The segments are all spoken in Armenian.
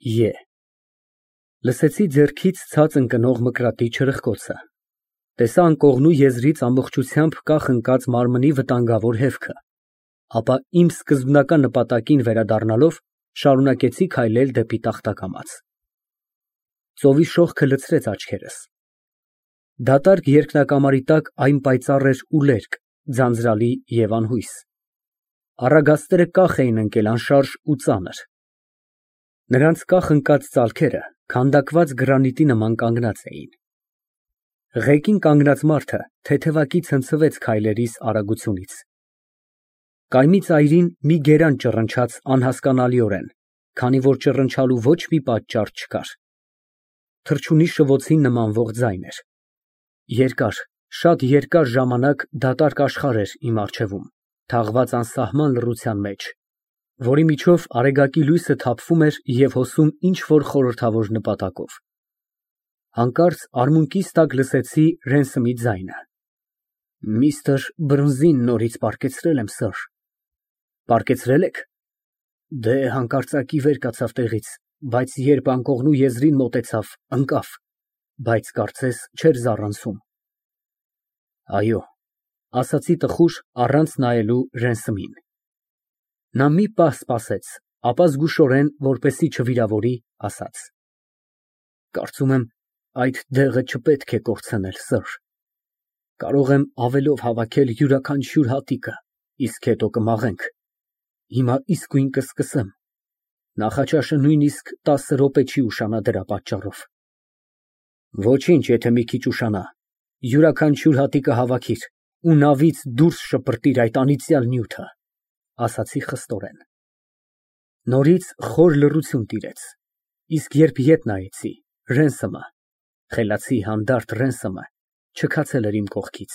Է։ Լսեցի ձեռքից ցած ընկնող մկրատի չրխկոցը։ Տեսա անկողնու եզրից ամբողջությամբ կախ ընկած մարմնի վտանգավոր հեվքը, ապա իմ սկզբնական նպատակին վերադառնալով շարունակեցի քայլել դեպի տախտակամաց։ Ծովի շողքը լցրեց աչքերս։ Դատարկ երկնակամարի տակ այն պայծառ էր ու լերկ, ձանձրալի և անհույս։ Առագաստերը կախ էին ընկել անշարժ ու ծանր։ Նրանց կախ ընկած ծալքերը քանդակված գրանիտի նման կանգնած էին։ Ղեկին կանգնած մարդը թեթևակի ցնցվեց քայլերիս արագությունից։ Կայմի ծայրին մի գերան ճռնչաց անհասկանալիորեն, քանի որ ճռնչալու ոչ մի պատճառ չկար։ Թռչունի շվոցին նմանվող ձայն էր։ Երկար, շատ երկար ժամանակ դատարկ աշխարհ էր իմ առջևում, թաղված անսահման լռության մեջ, որի միջով արեգակի լույսը թափվում էր և հոսում ինչ֊որ խորհրդավոր նպատակով։ Հանկարծ արմունկիս տակ լսեցի Ռենսմի ձայնը. Միստր Բըրնսին նորից պառկեցրել եմ, սըր։ Պառկեցրե՞լ եք։ Դե, հանկարծակի վեր կացավ տեղից, բայց երբ անկողնու եզրին մոտեցավ, ընկավ, բայց կարծես չէր զառանցում։ Այո, ասացի տխուր, առանց նայելու Ռենսմին։ Նա մի պահ սպասեց, ապա զգուշորեն, որպեսզի չվիրավորի, ասաց. Կարծում եմ, այդ դեղը չպետք է կորցնել, սըր։ Կարող եմ ավելով հավաքել յուրաքանչյուր հատիկը, իսկ հետո կմաղենք։ Հիմա իսկույն կսկսեմ։ Նախաճաշը նույնիսկ 10 րոպե չի ուշանա դրա պատճառով։ Ոչինչ, եթե մի քիչ ուշանա, յուրաքանչյուր հատիկը հավաքիր ու նավից դուրս շպրտիր այդ անիծյալ նյութը, ասացի խստորեն։ Նորից խոր լռություն տիրեց, իսկ երբ ետ նայեցի, Ռենսմը, խելացի հանդարտ Ռենսմը, չքացել էր իմ կողքից։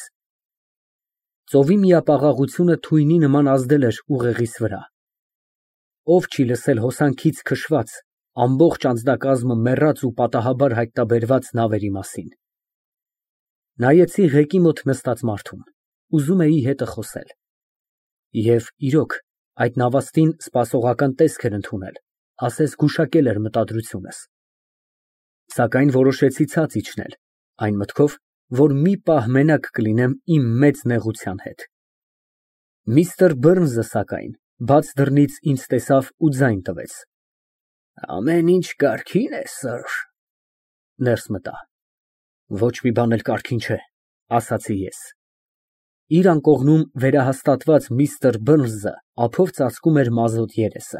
Ծովի միապաղաղությունը թույնի նման ազդել էր ուղեղիս վրա։ Ով չի լսել հոսանքից քշված, ամբողջ անձնակազմը մեռած ու պատահաբար հայտնաբերված նավերի մասին։ Նայեցի ղեկի մոտ նստած մարդուն, ուզում էի հետը խոսել։ Եվ, իրոք, այդ նավաստին սպասողական տեսք էր ընդունել, ասես գուշակել էր մտադրությունս։ Սակայն որոշեցի ցած իջնել, այն մտքով, որ մի պահ մենակ կլինեմ իմ մեծ նեղության հետ։ Միստր Բըրնսը, սակայն, բաց դռնից ինձ տեսավ ու ձայն տվեց։ Ամեն ինչ կարգին է, սըր։ Ներս մտա։ Ոչ մի բան էլ կարգին չէ, ասացի ես։ Իր անկողնում վերահաստատված միստր Բըրնսը ափով ծածկում էր մազոտ երեսը։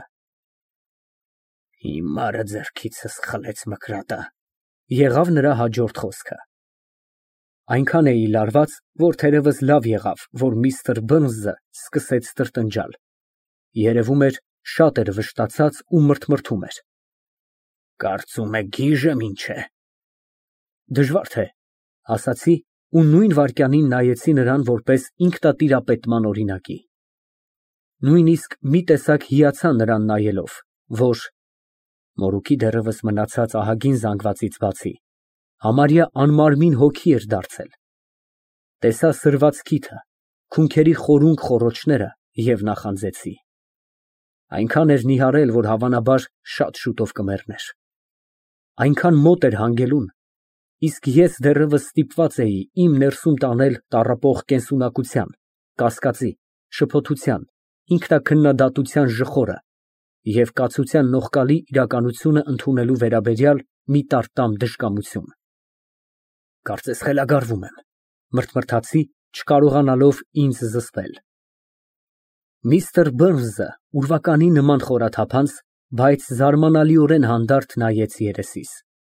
Հիմարը ձեռքիցս խլեց մկրատը, եղավ նրա հաջորդ խոսքը։ Այնքան էի լարված, որ թերևս լավ եղավ, որ միստր Բըրնսը սկսեց տրտնջալ։ Երևում էր, շատ էր վշտացած ու մրթմրթում էր։ Կարծում եք գիժեմ ինչ է։ Դժվար թե, ասացի ու նույն վայրկյանին նայեցի նրան որպես ինքնատիրապետման օրինակի։ Նույնիսկ մի տեսակ հիացա նրան նայելով, որ մորուքի դեռևս մնացած ահագին զանգվածից բացի, համարյա անմարմին հոգի էր դարձել։ Տեսա սրված քիթը, քունքերի խորունկ խոռոչները և նախանձեցի։ Այնքան էր նիհարել, որ հավանաբար շատ շուտով կմեռներ։ Այնքան մոտ էր հանգելուն, իսկ ես դեռևս ստիպված էի իմ ներսում տանել տառապող կենսունակության, կասկածի, շփոթության, ինքնաքննադատության ժխորը և կացության նողկալի իրականությունը ընդունելու վերաբերյալ մի տարտամ դժկամություն։ Կարծես խելագարվում եմ, մրթմրթացի, չկարողանալով ինձ զսպել։ Միստր Բըրնսը ուրվականի նման խորաթափանց, բայց զարմանալիորեն հանդարտ նայեց երեսիս։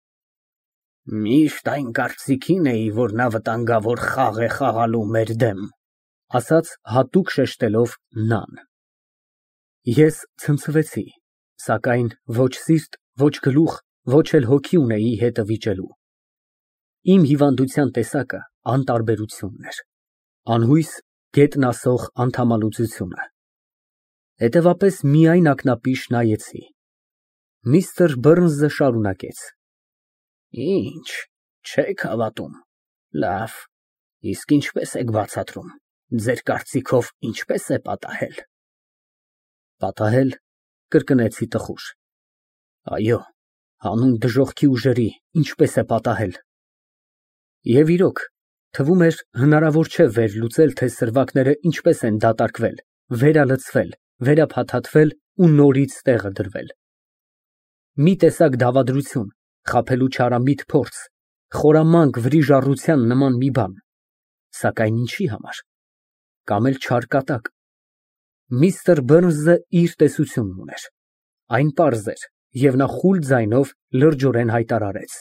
Միշտ այն կարծիքին էի, որ նա վտանգավոր խաղ է խաղալու մեր դեմ, ասաց հատուկ շեշտելով նան։ Ես ցնցվեցի, սակայն ոչ սիրտ, ոչ գլուխ, ոչ էլ հոգի ունեի հետը վիճելու։ Իմ հիվանդության տեսակը անտարբերությունն էր, անհույս, գետն ասող անդամալուծությունը։ Հետևապես միայն ակնապիշ նայեցի։ Միստր Բըրնսը շարունակեց. Ինչ, չեք հավատում։ Լավ, իսկ ինչպես եք բացատրում։ Ձեր կարծիքով ինչպես է պատահել։ Պատահել, կրկնեցի տխուր։ Այո, Հանուն դժոխքի ուժերի, ինչպես է պատահել։ Եվ իրոք, թվում էր հնարավոր չէ վերլուծել, թե սրվակները ինչպես են դատարկվել, վերալցվել, վերափաթաթվել ու նորից տեղը դրվել։ Մի տեսակ դավադրություն, խաբելու չարամիտ փորձ, խորամանկ վրիժառության նման մի բան, սակայն ինչի համար, կամ էլ չար կատակ։ Միստր Բըրնսը իր տեսությունն ուներ, այն պարզ էր, և նա խուլ ձայնով լրջորեն հայտարարեց.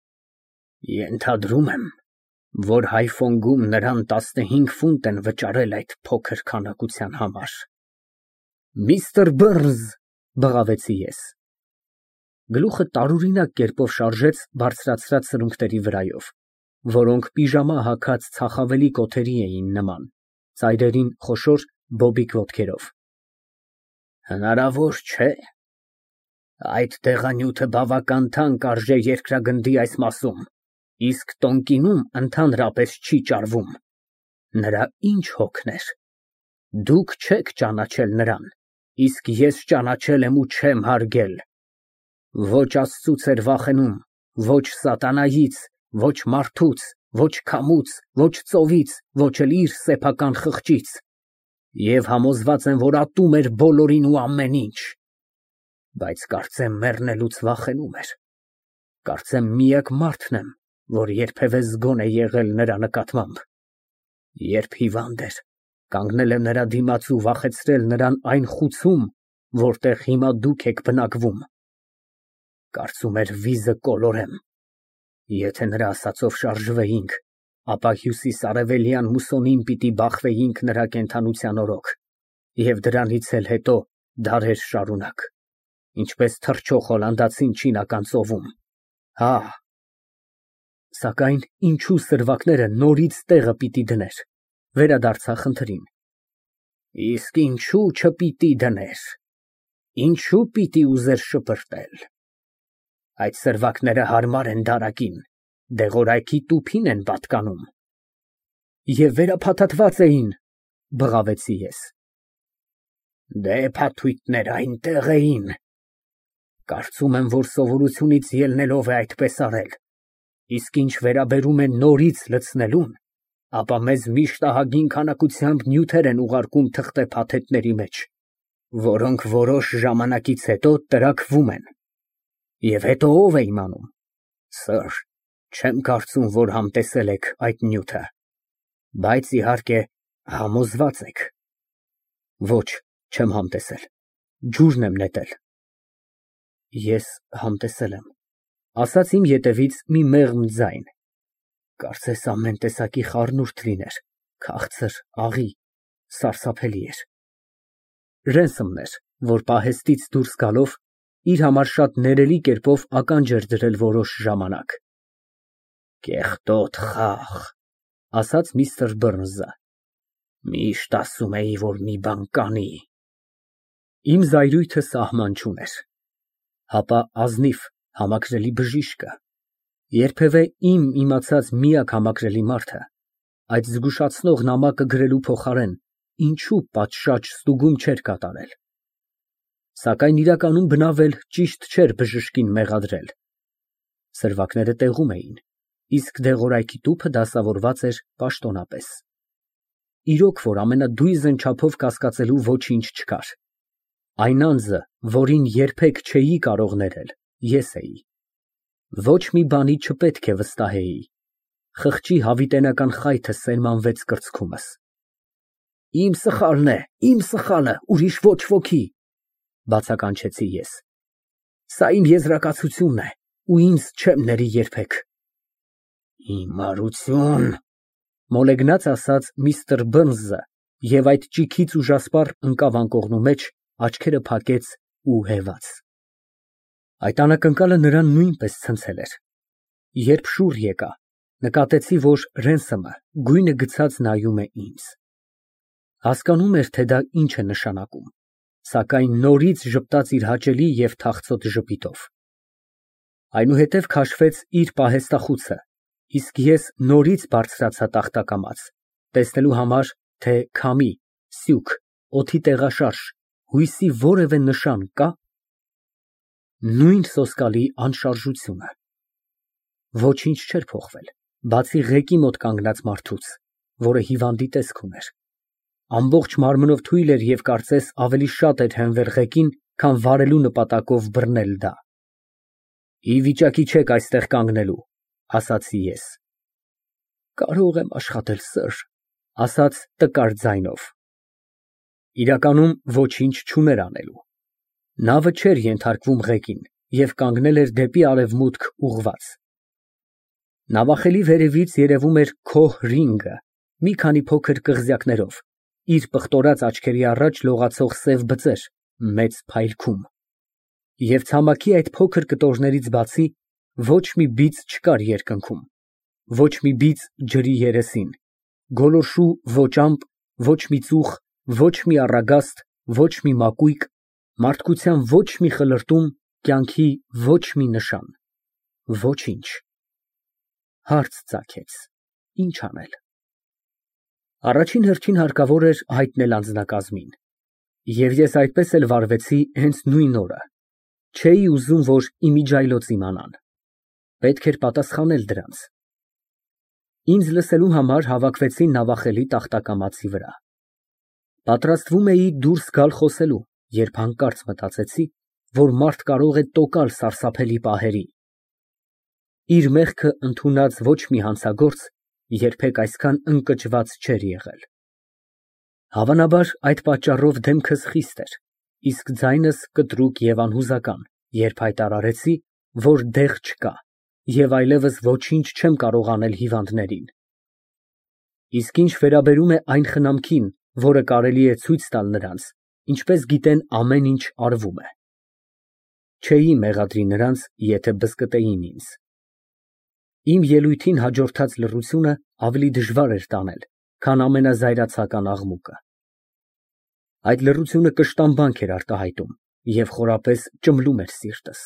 Ենթադրում եմ, որ Հայֆոնգում նրան 15 ֆունտ են վճարել այդ փոքր քանակության համար։ Միստր Բըրնս, բղավեցի ես։ Գլուխը տարօրինակ կերպով շարժեց բարձրացրած սրունքների վրայով, որոնք պիժամա հագած ցախավելի կոթերի էին նման, ծայրերին խոշոր բոբիկ ոտքերով։ Հնարավոր չէ։ Այդ դեղանյութը բավական թանկ արժե երկրագնդի այս մասում, իսկ տոնկինում ընդհանրապես չի ճարվում։ Նրա ինչ հոգն էր։ Դուք չեք ճանաչել նրան, իսկ ես ճանաչել եմ ու չեմ հարգել։ Ոչ Աստծուց էր վախենում, ոչ սատանայից, ոչ մարդուց, ոչ քամուց, ոչ ծովից, ոչ էլ իր սեփական խղճից։ Եվ համոզված եմ, որ ատում էր բոլորին ու ամեն ինչ։ Բայց կարծեմ մեռնելուց վախենում էր։ Կարծեմ միակ մարդն եմ, որ երբևէ զգոն է եղել նրա նկատմամբ։ Երբ հիվանդ էր, կանգնել եմ նրա դիմաց ու վախեցրել նրան այն խուցում, որտեղ հիմա դուք եք բնակվում։ Կարծում էր վիզը կոլորեմ։ Եթե նրա ասածով շարժվեինք, ապա հյուսիսարևելյան մուսոնին պիտի բախվեինք նրա կենդանության օրոք, և դրանից էլ հետո դարեր շարունակ, ինչպես թռչող հոլանդացին Չինական ծովում։ Հա։ Սակայն ինչու սրվակները նորից տեղը պիտի դներ, վերադարձա խնդրին։ Իսկ ինչու չպիտի դներ, ինչու պիտի ուզեր շպրտել։ Այդ սրվակները հարմար են դարակին, դեղորայքի տուփին են պատկանում։ Եվ վերափաթաթված էին, բղավեցի ես։ Դե փաթույթները այնտեղ էին։ Կարծում եմ, որ սովորությունից ելնելով է այդպես արել, իսկ ինչ վերաբերում է նորից լցնելուն, ապա մեզ միշտ ահագին քանակությամբ նյութեր են ուղարկում թղթե փաթեթների մեջ, որոնք որոշ ժամանակից հետո տրաքվում են։ Եվ հետո ով է իմանում։ Սըր, չեմ կարծում, որ համտեսել եք այդ նյութը, բայց իհարկե համոզված եք։ Ոչ, չեմ համտեսել, ջուրն եմ նետել։ Ես համտեսել եմ, ասաց իմ ետևից մի մեղմ ձայն։ Կարծես ամեն տեսակի խառնուրդ լիներ, քաղցր, աղի, սարսափելի էր։ Ռենսոմն էր, որ պահեստից դուրս գալով իր համար շատ ներելի կերպով ականջ էր դրել որոշ ժամանակ։ Կեղտոտ խաղ, ասաց միստր Բըրնսը։ Միշտ ասում էի, որ մի բան կանի։ Իմ զայրույթը սահման չուներ։ Հապա ազնիվ, համակրելի բժիշկը, երբևէ իմ իմացած միակ համակրելի մարդը, այդ զգուշացնող նամակը գրելու փոխարեն, ինչու պատշաճ ստուգում չէր կատարել։ Սակայն իրականում բնավել ճիշտ չէր բժշկին մեղադրել։ Սրվակները տեղում էին, իսկ դեղորայքի տուփը դասավորված էր պաշտոնապես։ Իրոք որ ամենադույզն չափով կասկածելու ոչինչ չկար։ Այն անձը, որին երբեք չէի կարող ներել, ես էի։ Ոչ մի բանի չպետք է վստահեի։ Խղճի հավիտենական խայթը սերմանվեց կրծքումս։ Իմ սխալն է, իմ սխալը, ուրիշ ոչ ոքի, բացականչեցի ես։ Սա իմ եզրակացությունն է, ու ինձ չեմ ների երբեք։ Հիմարություն, մոլեգնած ասաց միստր Բըրնսը, և այդ ճիգից ուժասպառ ընկավ անկողնու մեջ, աչքերը փակեց ու հևաց։ Այդ անակնկալը նրան նույնպես ցնցել էր։ Երբ շուռ եկա, նկատեցի, որ Ռենսոմը գույնը գցած նայում է ինձ։ Հասկանում էր, թե դա ինչ է նշանակում, սակայն նորից ժպտաց իր հաճելի և թախծոտ ժպիտով։ Այնուհետև քաշվեց իր պահեստախուցը, իսկ ես նորից բարձրացա տախտակամաց, տեսնելու համար, թե քամի, սյուք, օդի տեղաշարժ, հույսի որևէ նշան կա։ Նույն սոսկալի անշարժությունը։ Ոչինչ չէր փոխվել, բացի ղեկի մոտ կանգնած մարդուց, որը հիվանդի տեսք ուներ։ Ամբողջ մարմնով թույլ էր և կարծես ավելի շատ էր հենվել ղեկին, քան վարելու նպատակով բռնել դա։ Ի վիճակի չեք այստեղ կանգնելու, ասացի ես։ Կարող եմ աշխատել, սըր, ասաց տկար ձայնով։ Իրականում ոչինչ չուներ անելու։ Նավը չէր ենթարկվում ղեկին և կանգնել էր դեպի արևմուտք ուղղված։ Նավախելի վերևից երևում էր քոհ ռինգը, մի քանի փոքր կղզյակներով, իր պղտորած աչքերի առաջ լողացող սև բծեր, մեծ փայլքում։ Եվ ցամաքի այդ փոքր կտորներից բացի ոչ մի բիծ չկար երկնքում, ոչ մի բիծ ջրի երեսին, գոլորշու ոչ ամպ, ոչ մի ծուխ, ոչ մի առագաստ, ոչ մի մակույկ, մարդկության ոչ մի խլրտում, կյանքի ոչ մի նշան, ոչինչ։ Հարց ծագեց. ինչ անել։ Առաջին հերթին հարկավոր էր հայտնել անձնակազմին։ Եվ ես այդպես էլ վարվեցի հենց նույն օրը։ Չէի ուզում, որ իմիջիայլոց իմանան։ Պետք էր պատասխանել դրանց։ Ինձ լսելու համար հավաքվեցին նավախելի տախտակամածի վրա։ Պատրաստվում էի դուրս գալ խոսելու, երբ հանկարծ մտածեցի, որ մարդ կարող է տոկալ սարսափելի պահերի։ Իր մեղքը ընդունած ոչ մի հանցագործ երբեք այսքան ընկճված չէր եղել։ Հավանաբար այդ պատճառով դեմքս խիստ էր, իսկ ձայնս կտրուկ և անհուզական, երբ հայտարարեցի, որ դեղ չկա և այլևս ոչինչ չեմ կարող անել հիվանդներին։ Իսկ ինչ վերաբերում է այն խնամքին, որը կարելի է ցույց տալ նրանց, ինչպես գիտեն ամեն ինչ արվում է։ Չէի մեղադրի նրանց, եթե բզկտեին ինձ։ Իմ ելույթին հաջորդած լռությունը ավելի դժվար էր տանել, քան ամենազայրացական աղմուկը։ Այդ լռությունը կշտամբանք էր արտահայտում և խորապես ճմլում էր սիրտս։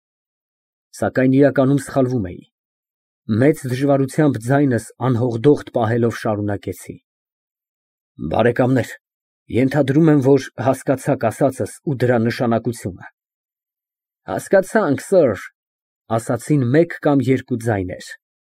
Սակայն իրականում սխալվում էի։ Մեծ դժվարությամբ ձայնս անհողդողդ պահելով շարունակեցի. Բարեկամներ, ենթադրում եմ, որ հասկացաք ասածս ու դրա նշանակությունը։ Հասկացանք, սըր, ասացին մեկ կամ երկու ձայներ։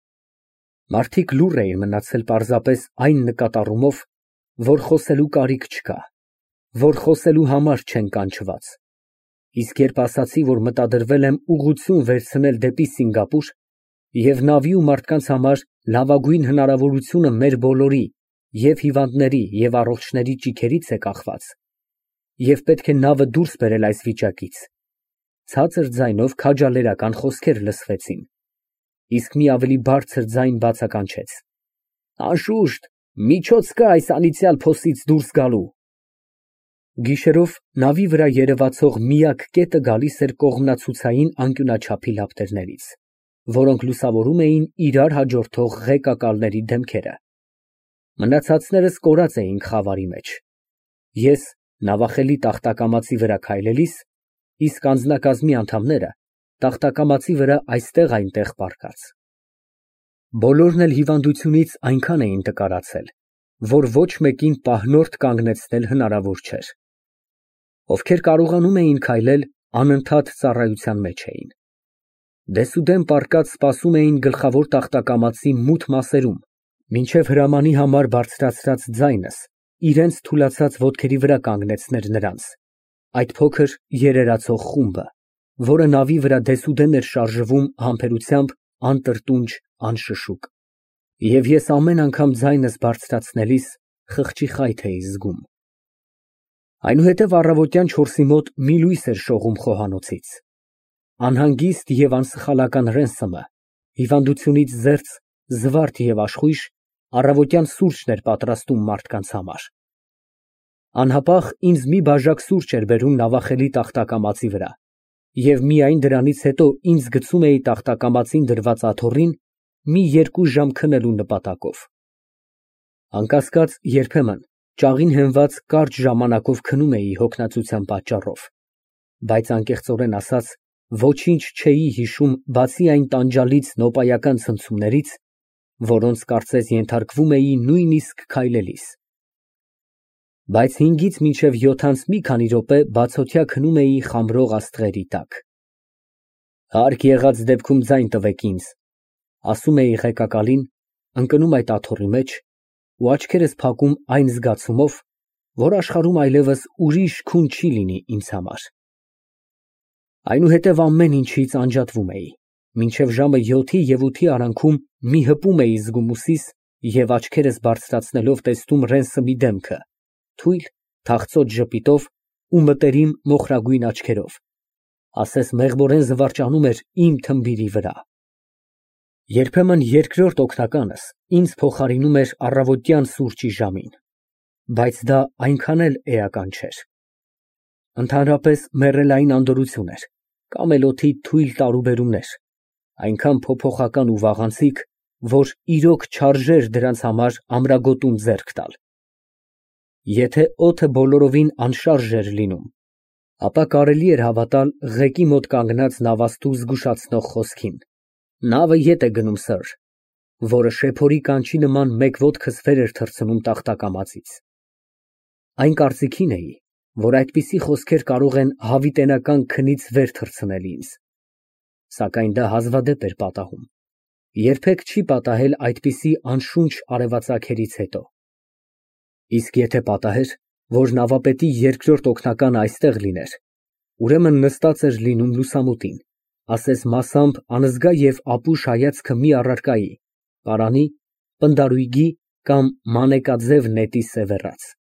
Մարդիկ լուռ էին մնացել պարզապես այն նկատառումով, որ խոսելու կարիք չկա, որ խոսելու համար չեն կանչված։ Իսկ երբ ասացի, որ մտադրվել եմ ուղղություն վերցնել դեպի Սինգապուր, և նավի ու մարդկանց համար լավագույն հնարավորությունը մեր բոլորի, և հիվանդների, և առողջների ճիգերից է կախված, և պետք է նավը դուրս բերել այս վիճակից, ցածր ձայնով քաջալերական խոսքեր լսվեցին, իսկ մի ավելի բարձր ձայն բացականչեց. Անշուշտ, միջոց կա այս անիծյալ փոսից դուրս գալու։ Գիշերով նավի վրա երևացող միակ կետը գալիս էր կողմնացուցային անկյունաչափի լապտերներից, որոնք լուսավորում էին իրար հաջորդող ղեկակալների դեմքերը։ Մնացածներս կորած էինք խավարի մեջ։ Ես նավախելի տախտակամածի վրա քայլելիս, իսկ անձնակազմի անդամները տախտակամածի վրա այստեղ-այնտեղ պառկած։ Բոլորն էլ հիվանդությունից այնքան էին տկարացել, որ ոչ մեկին պահնորդ կանգնեցնել հնարավոր չէր։ Ովքեր կարողանում էին քայլել, անընդհատ ծառայության մեջ էին։ Դեսուդեն պառկած սպասում էին գլխավոր տախտակամածի մութ մասերում, մինչև հրամանի համար բարձրացրած ձայնս իրենց թուլացած ոտքերի վրա կանգնեցներ նրանց, այդ փոքր երերացող խումբը, որը նավի վրա դեսուդեն էր շարժվում համբերությամբ անտրտունջ, անշշուկ։ Եվ ես ամեն անգամ ձայնս բարձրացնելիս խղճի խայթ էի զգում։ Այնուհետև առավոտյան 4-ի մոտ մի լույս էր շողում խոհանոցից։ Անհանգիստ և անսխալական Ռենսոմը, հիվանդությունից զերծ, զվարթ և աշխույժ, առավոտյան սուրճն էր պատրաստում մարդկանց համար։ Անհապաղ ինձ մի բաժակ սուրճ էր բերում նավախելի տախտակամածի վրա, և միայն դրանից հետո ինձ գցում էի տախտակամածին դրված աթոռին մի 2 ժամ քնելու նպատակով։ Անկասկած, երբեմն ճաղին հենված կարճ ժամանակով քնում էի հոգնածության պատճառով, բայց անկեղծորեն ասած, ոչինչ չէի հիշում բացի այն տանջալից նոպայական ցնցումներից, որոնց կարծես ենթարկվում էի նույնիսկ քայլելիս։ Բայց 5-ից մինչև 7-ից մի քանի րոպե բացօթյա քնում էի խամրող աստղերի տակ։ Հարկ եղած դեպքում ձայն տվեք ինձ, ասում էի ղեկակալին, ընկնում այդ աթոռի մեջ ու աչքերս փակում այն զգացումով, որ աշխարհում այլևս ուրիշ քուն չի լինի ինձ համար։ Այնուհետև ամեն ինչից անջատվում էի, մինչև ժամը 7-ի և 8-ի արանքում մի հպում էի զգում ուսիս և աչքերս բարձրացնելով տեսնում Ռենսլի դեմքը, թույլ, թախծոտ ժպիտով ու մտերիմ մոխրագույն աչքերով, ասես մեղմորեն զվարճանում էր իմ թմբիրի վրա։ Երբեմն երկրորդ օգնականս ինձ փոխարինում էր առավոտյան սուրճի ժամին, բայց դա այնքան էլ էական չէր։ Ընդհանրապես մեռելային անդորրություն էր կամ էլ օդի թույլ տարուբերումներ, այնքան փոփոխական ու վաղանցիկ, որ իրոք չարժեր դրանց համար ամրագոտուն ձեռք տալ։ Եթե օդը բոլորովին անշարժ էր լինում, ապա կարելի էր հավատալ ղեկի մոտ կանգնած նավաստու զգուշացնող խոսքին. «Նավը ետ է գնում, սըր», որը շեփորի կանչի նման մեկ ոտքս վեր էր թռցնում տախտակամածից։ Այն կարծիքին էի, որ այդպիսի խոսքեր կարող են հավիտենական քնից վեր թռցնել ինձ, սակայն դա հազվադեպ էր պատահում, երբեք չի պատահել այդպիսի անշունչ արևածագերից հետո։ Իսկ եթե պատահեր, որ նավապետի երկրորդ օգնականը այստեղ լիներ, ուրեմն նստած էր լինում լուսամուտին, ասես մասամբ անզգա և ապուշ հայացքը մի առարկայի, պարանի, պնդարույգի կամ մանեկաձև նետի սևեռած։